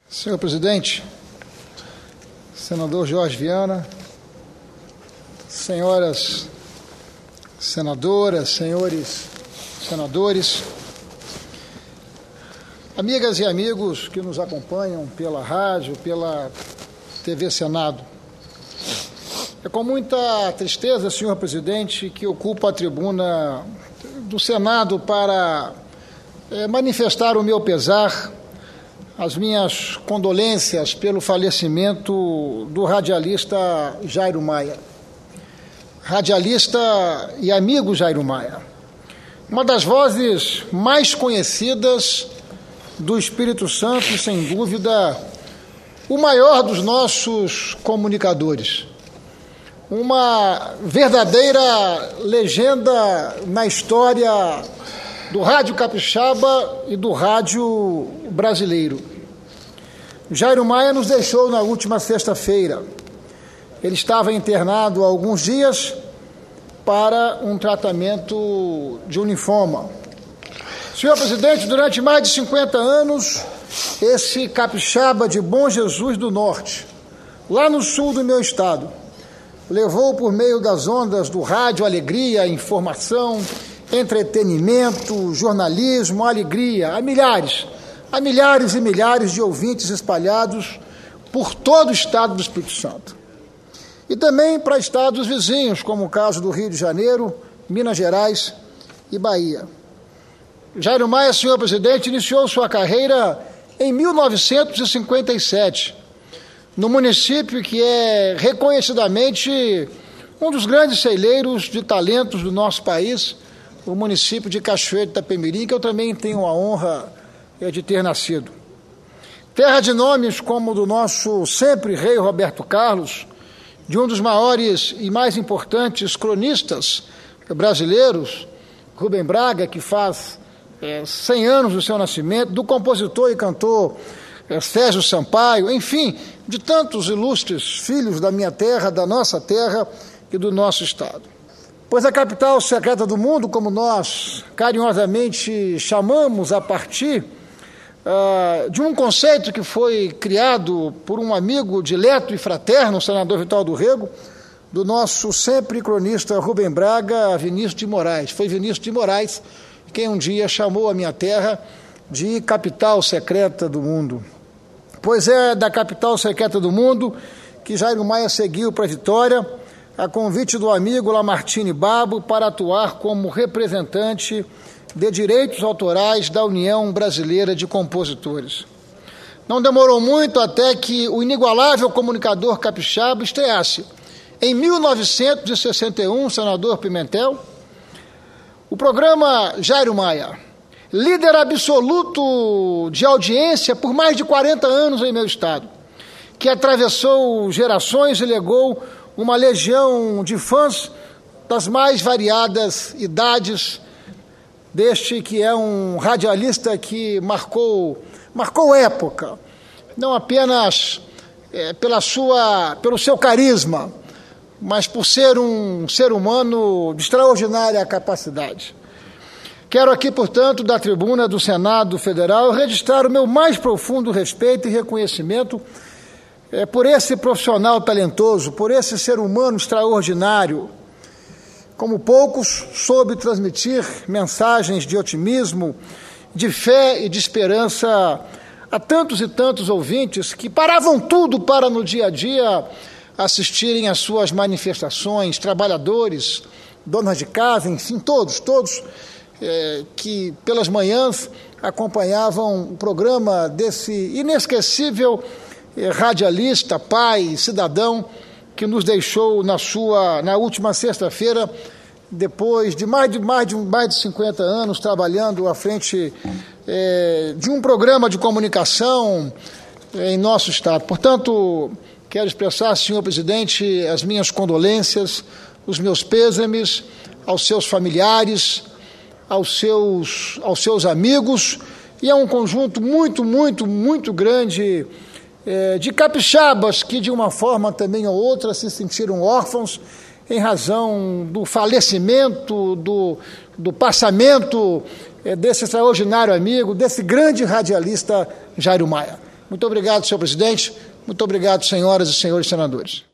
Senhor presidente, senador Jorge Viana, senhoras senadoras, senhores senadores, amigas e amigos que nos acompanham pela rádio, pela TV Senado. É com muita tristeza, senhor presidente, que ocupo a tribuna do Senado para manifestar o meu pesar, as minhas condolências pelo falecimento do radialista Jairo Maia. Radialista e amigo Jairo Maia. Uma das vozes mais conhecidas do Espírito Santo e, sem dúvida, o maior dos nossos comunicadores. Uma verdadeira legenda na história do rádio capixaba e do rádio brasileiro. Jairo Maia nos deixou na última sexta-feira. Ele estava internado há alguns dias para um tratamento de um linfoma. Senhor presidente, durante mais de 50 anos, esse capixaba de Bom Jesus do Norte, lá no sul do meu estado, levou por meio das ondas do rádio alegria, informação, entretenimento, jornalismo, alegria, a milhares e milhares de ouvintes espalhados por todo o estado do Espírito Santo. E também para estados vizinhos, como o caso do Rio de Janeiro, Minas Gerais e Bahia. Jairo Maia, senhor presidente, iniciou sua carreira em 1957, no município que é reconhecidamente um dos grandes celeiros de talentos do nosso país, o município de Cachoeiro de Itapemirim, que eu também tenho a honra de ter nascido. Terra de nomes como o do nosso sempre rei Roberto Carlos, de um dos maiores e mais importantes cronistas brasileiros, Rubem Braga, que faz 100 anos do seu nascimento, do compositor e cantor Sérgio Sampaio, enfim, de tantos ilustres filhos da minha terra, da nossa terra e do nosso estado. Pois a capital secreta do mundo, como nós carinhosamente chamamos a partir de um conceito que foi criado por um amigo dileto e fraterno, o senador Vital do Rego, do nosso sempre cronista Rubem Braga, Vinícius de Moraes. Foi Vinícius de Moraes quem um dia chamou a minha terra de capital secreta do mundo. Pois é da capital secreta do mundo que Jairo Maia seguiu para Vitória, a convite do amigo Lamartine Babo para atuar como representante de direitos autorais da União Brasileira de Compositores. Não demorou muito até que o inigualável comunicador capixaba estreasse, em 1961, senador Pimentel, o programa Jairo Maia, líder absoluto de audiência por mais de 40 anos em meu estado, que atravessou gerações e legou uma legião de fãs das mais variadas idades, deste que é um radialista que marcou época, não apenas pelo seu carisma, mas por ser um ser humano de extraordinária capacidade. Quero aqui, portanto, da tribuna do Senado Federal, registrar o meu mais profundo respeito e reconhecimento por esse profissional talentoso, por esse ser humano extraordinário. Como poucos, soube transmitir mensagens de otimismo, de fé e de esperança a tantos e tantos ouvintes que paravam tudo para, no dia a dia, assistirem às suas manifestações, trabalhadores, donas de casa, enfim, todos que pelas manhãs acompanhavam o programa desse inesquecível radialista, pai, cidadão, que nos deixou na última sexta-feira, depois de mais de 50 anos trabalhando à frente de um programa de comunicação em nosso estado. Portanto, quero expressar, senhor presidente, as minhas condolências, os meus pêsames aos seus familiares, aos seus amigos e a um conjunto muito grande de capixabas que, de uma forma também ou outra, se sentiram órfãos em razão do falecimento, do passamento desse extraordinário amigo, desse grande radialista Jairo Maia. Muito obrigado, senhor presidente. Muito obrigado, senhoras e senhores senadores.